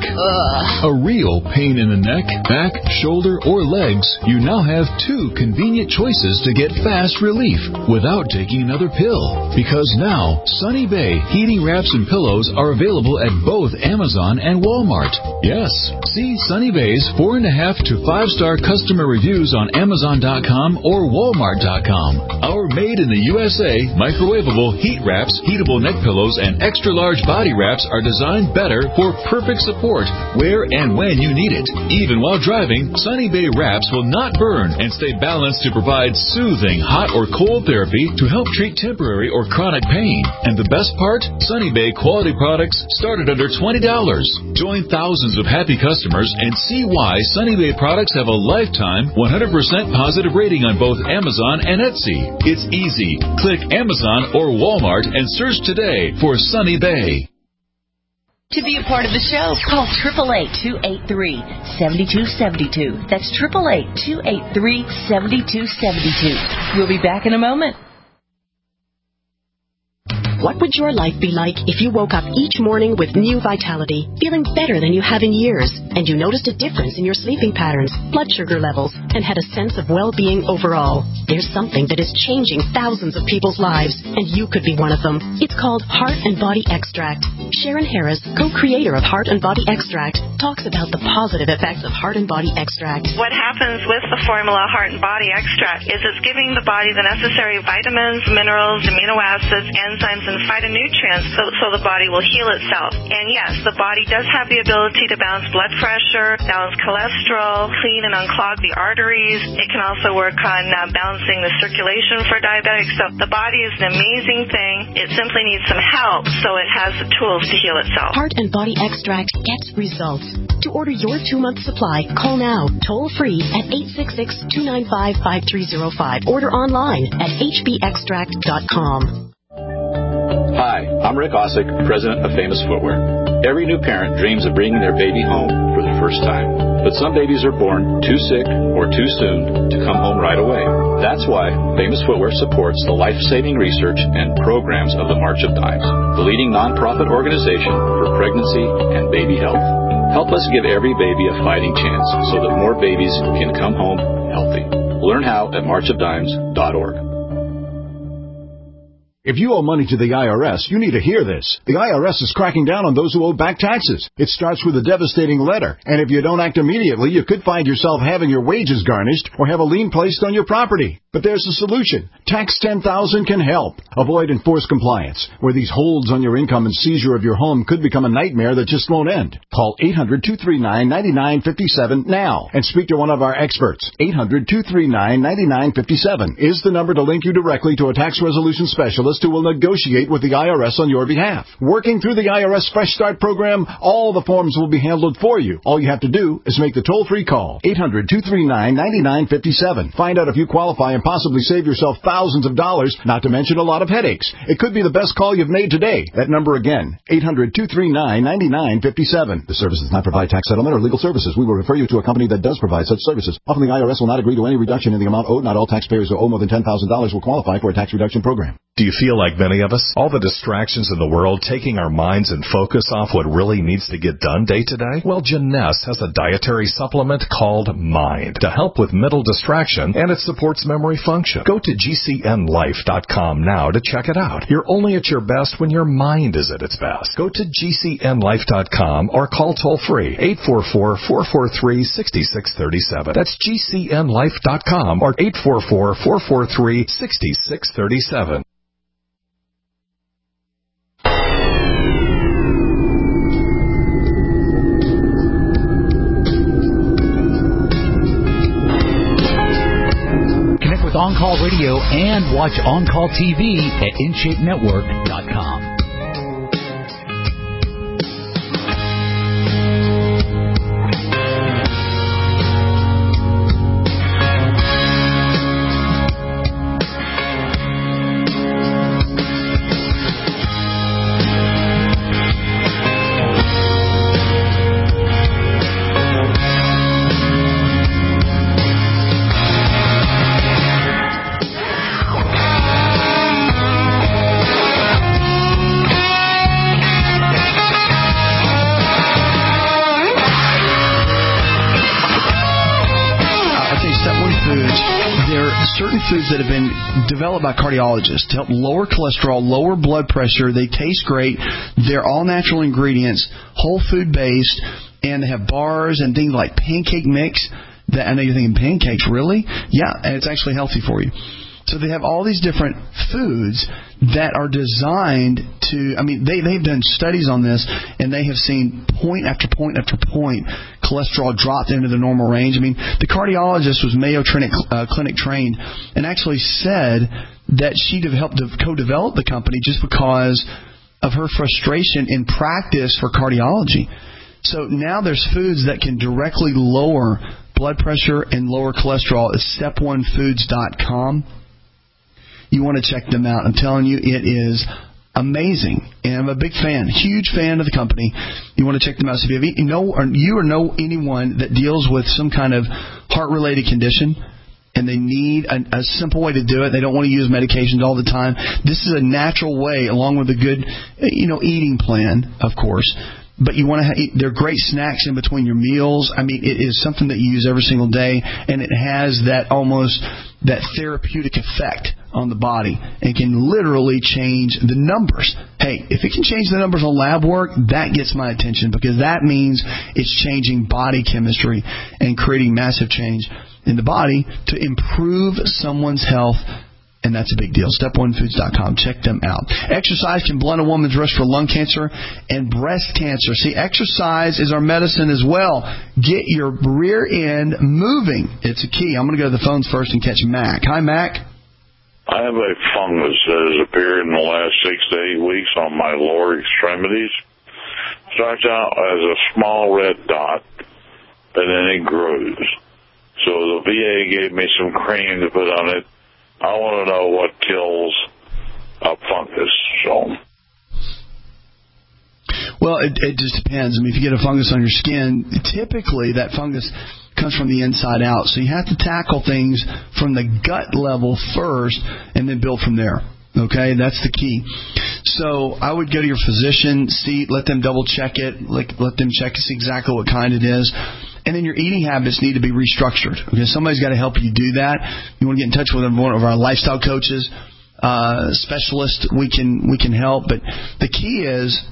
a real pain in the neck, back, shoulder, or legs, you now have two convenient choices to get fast relief without taking another pill. Because now, Sunny Bay heating wraps and pillows are available at both Amazon and Walmart. Yes, see Sunny Bay's 4.5 to 5-star customer reviews on Amazon.com or Walmart.com. Our made in the USA microwavable heat wraps, heatable neck pillows, and extra large body wraps are designed better for perfect support where and when you need it. Even while driving, Sunny Bay wraps will not burn and stay balanced to provide soothing hot or cold therapy to help treat temporary or chronic pain. And the best part? Sunny Bay quality products start at under $20. Join thousands of happy customers and see why Sunny Bay products have a lifetime 100% positive rating on both Amazon and Etsy. It's easy. Click Amazon or Walmart and search today for Sunny Bay. To be a part of the show, call 888-283-7272. That's 888-283-7272. We'll be back in a moment. What would your life be like if you woke up each morning with new vitality, feeling better than you have in years, and you noticed a difference in your sleeping patterns, blood sugar levels, and had a sense of well-being overall? There's something that is changing thousands of people's lives, and you could be one of them. It's called Heart and Body Extract. Sharon Harris, co-creator of Heart and Body Extract, talks about the positive effects of Heart and Body Extract. What happens with the formula Heart and Body Extract is it's giving the body the necessary vitamins, minerals, amino acids, enzymes, and phytonutrients so the body will heal itself. And yes, the body does have the ability to balance blood pressure, balance cholesterol, clean and unclog the arteries. It can also work on balancing the circulation for diabetics. So the body is an amazing thing. It simply needs some help so it has the tools to heal itself. Heart and Body Extract gets results. To order your 2-month supply, call now, toll free at 866-295-5305. Order online at hbextract.com. Hi, I'm Rick Osick, president of Famous Footwear. Every new parent dreams of bringing their baby home for the first time. But some babies are born too sick or too soon to come home right away. That's why Famous Footwear supports the life-saving research and programs of the March of Dimes, the leading nonprofit organization for pregnancy and baby health. Help us give every baby a fighting chance so that more babies can come home healthy. Learn how at marchofdimes.org. If you owe money to the IRS, you need to hear this. The IRS is cracking down on those who owe back taxes. It starts with a devastating letter, and if you don't act immediately, you could find yourself having your wages garnished or have a lien placed on your property. But there's a solution. Tax 10,000 can help. Avoid enforced compliance, where these holds on your income and seizure of your home could become a nightmare that just won't end. Call 800-239-9957 now and speak to one of our experts. 800-239-9957 is the number to link you directly to a tax resolution specialist who will negotiate with the IRS on your behalf. Working through the IRS Fresh Start program, all the forms will be handled for you. All you have to do is make the toll-free call. 800-239-9957. Find out if you qualify and possibly save yourself thousands of dollars, not to mention a lot of headaches. It could be the best call you've made today. That number again, 800-239-9957. The service does not provide tax settlement or legal services. We will refer you to a company that does provide such services. Often the IRS will not agree to any reduction in the amount owed. Not all taxpayers who owe more than $10,000 will qualify for a tax reduction program. Do you feel like many of us? All the distractions in the world taking our minds and focus off what really needs to get done day to day? Well, Janess has a dietary supplement called Mind to help with mental distraction, and it supports memory function. Go to GCNLife.com now to check it out. You're only at your best when your mind is at its best. Go to GCNLife.com or call toll-free 844-443-6637. That's GCNLife.com or 844-443-6637. With On Call Radio and watch On Call TV at InShapeNetwork.com. Foods that have been developed by cardiologists to help lower cholesterol, lower blood pressure. They taste great. They're all natural ingredients, whole food based, and they have bars and things like pancake mix. That I know you're thinking pancakes, really? Yeah, and it's actually healthy for you. So they have all these different foods that are designed to, they've done studies on this, and they have seen point after point after point cholesterol dropped into the normal range. The cardiologist was Mayo Clinic trained and actually said that she helped to co-develop the company just because of her frustration in practice for cardiology. So now there's foods that can directly lower blood pressure and lower cholesterol at StepOneFoods.com. You want to check them out. I'm telling you, it is amazing. And I'm a big fan, huge fan of the company. You want to check them out. So if you know anyone that deals with some kind of heart-related condition and they need a simple way to do it, they don't want to use medications all the time, this is a natural way, along with a good eating plan, of course. But you want to they're great snacks in between your meals. It is something that you use every single day, and it has that therapeutic effect on the body and can literally change the numbers. Hey, if it can change the numbers on lab work, that gets my attention, because that means it's changing body chemistry and creating massive change in the body to improve someone's health. And that's a big deal. StepOneFoods.com. Check them out. Exercise can blunt a woman's risk for lung cancer and breast cancer. See, exercise is our medicine as well. Get your rear end moving. It's a key. I'm going to go to the phones first and catch Mac. Hi, Mac. I have a fungus that has appeared in the last 6 to 8 weeks on my lower extremities. Starts out as a small red dot, and then it grows. So the VA gave me some cream to put on it. I want to know what kills a fungus. Well, it just depends. If you get a fungus on your skin, typically that fungus comes from the inside out. So you have to tackle things from the gut level first and then build from there. Okay, that's the key. So I would go to your physician, let them double check it, let them check to see exactly what kind it is. And then your eating habits need to be restructured. Okay, somebody's got to help you do that. You want to get in touch with one of our lifestyle coaches, specialists. We can help. But the key is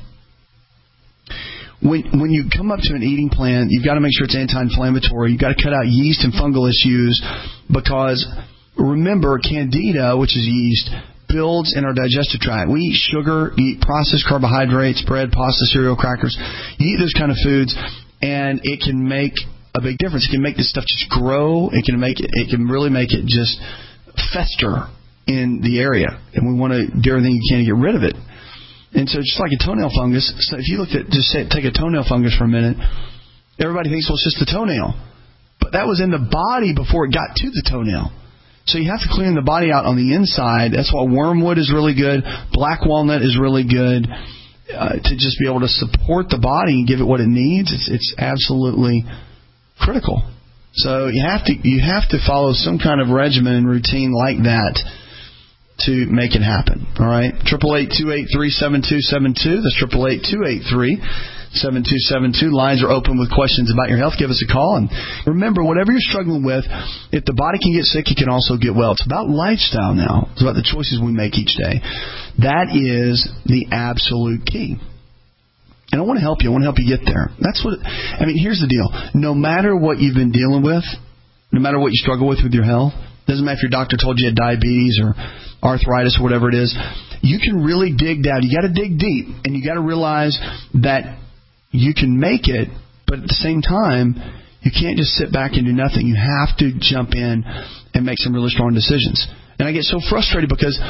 when you come up to an eating plan, you've got to make sure it's anti-inflammatory. You've got to cut out yeast and fungal issues, because remember, Candida, which is yeast, builds in our digestive tract. We eat sugar, you eat processed carbohydrates, bread, pasta, cereal, crackers. You eat those kind of foods, and it can make a big difference. It can make this stuff just grow. It can really make it just fester in the area, and we want to do everything you can to get rid of it. And so just like a toenail fungus, so if you look at take a toenail fungus for a minute, everybody thinks, well, it's just the toenail. But that was in the body before it got to the toenail. So you have to clean the body out on the inside. That's why wormwood is really good. Black walnut is really good to just be able to support the body and give it what it needs. It's absolutely critical. So you have to follow some kind of regimen and routine like that to make it happen. All right? 888-283-7272. That's 888-283-7272. Lines are open with questions about your health. Give us a call. And remember, whatever you're struggling with, if the body can get sick, it can also get well. It's about lifestyle now. It's about the choices we make each day. That is the absolute key. And I want to help you. I want to help you get there. Here's the deal. No matter what you've been dealing with, no matter what you struggle with your health, doesn't matter if your doctor told you you had diabetes or arthritis or whatever it is, you can really dig down. You got to dig deep, and you got to realize that you can make it, but at the same time, you can't just sit back and do nothing. You have to jump in and make some really strong decisions. And I get so frustrated because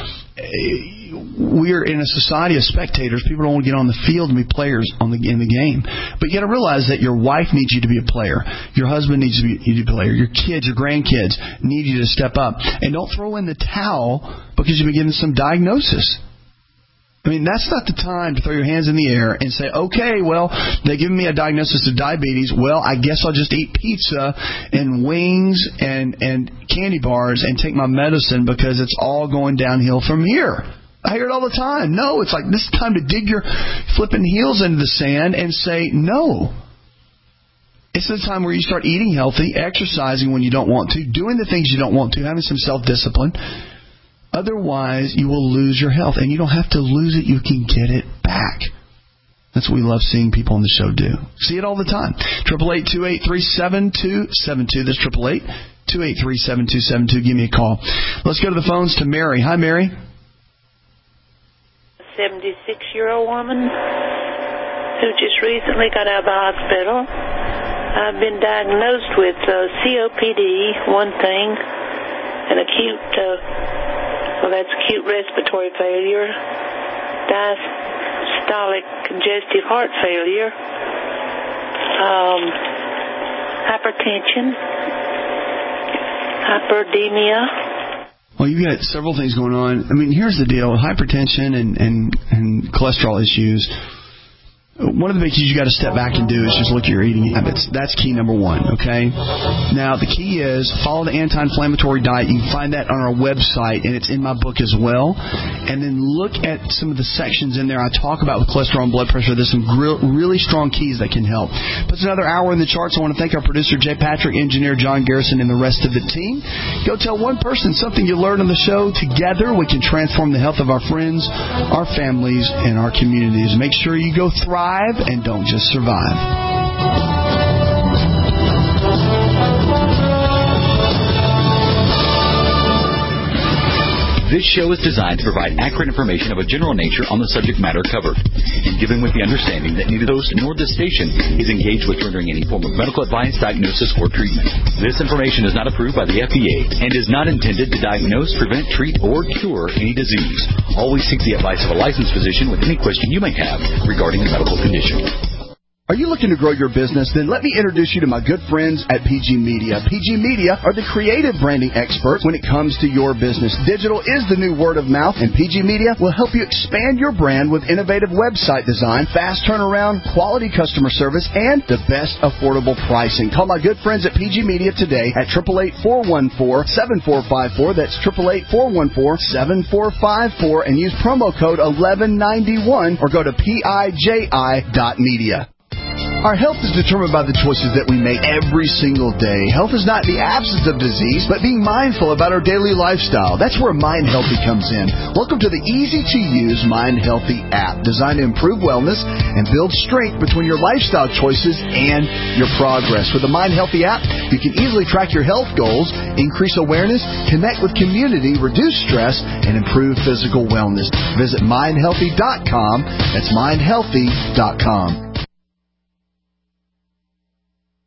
we're in a society of spectators. People don't want to get on the field and be players in the game. But you got to realize that your wife needs you to be a player. Your husband needs you to be a player. Your kids, your grandkids need you to step up. And don't throw in the towel because you've been given some diagnosis. That's not the time to throw your hands in the air and say, okay, well, they've given me a diagnosis of diabetes. Well, I guess I'll just eat pizza and wings and candy bars and take my medicine because it's all going downhill from here. I hear it all the time. No, it's like this is time to dig your flipping heels into the sand and say no. It's the time where you start eating healthy, exercising when you don't want to, doing the things you don't want to, having some self-discipline. Otherwise, you will lose your health. And you don't have to lose it. You can get it back. That's what we love seeing people on the show do. See it all the time. 888-283-7272. That's 888-283-7272. Give me a call. Let's go to the phones to Mary. Hi, Mary. 76-year-old woman who just recently got out of the hospital. I've been diagnosed with COPD, one thing, and that's acute respiratory failure, diastolic congestive heart failure, hypertension, hyperdemia. Well, you've got several things going on. Here's the deal. Hypertension and cholesterol issues, one of the big keys you got to step back and do is just look at your eating habits. That's key number one, okay? Now, the key is follow the anti-inflammatory diet. You can find that on our website, and it's in my book as well. And then look at some of the sections in there I talk about with cholesterol and blood pressure. There's some really strong keys that can help. Puts another hour in the charts. I want to thank our producer, Jay Patrick, engineer John Garrison, and the rest of the team. Go tell one person something you learned on the show. Together, we can transform the health of our friends, our families, and our communities. Make sure you go thrive and don't just survive. This show is designed to provide accurate information of a general nature on the subject matter covered, and given with the understanding that neither host nor this station is engaged with rendering any form of medical advice, diagnosis, or treatment. This information is not approved by the FDA and is not intended to diagnose, prevent, treat, or cure any disease. Always seek the advice of a licensed physician with any question you may have regarding a medical condition. Are you looking to grow your business? Then let me introduce you to my good friends at PG Media. PG Media are the creative branding experts when it comes to your business. Digital is the new word of mouth, and PG Media will help you expand your brand with innovative website design, fast turnaround, quality customer service, and the best affordable pricing. Call my good friends at PG Media today at 888-414-7454. That's 888-414-7454, and use promo code 1191 or go to PIJI.media. Our health is determined by the choices that we make every single day. Health is not the absence of disease, but being mindful about our daily lifestyle. That's where Mind Healthy comes in. Welcome to the easy-to-use Mind Healthy app, designed to improve wellness and build strength between your lifestyle choices and your progress. With the Mind Healthy app, you can easily track your health goals, increase awareness, connect with community, reduce stress, and improve physical wellness. Visit mindhealthy.com. That's mindhealthy.com.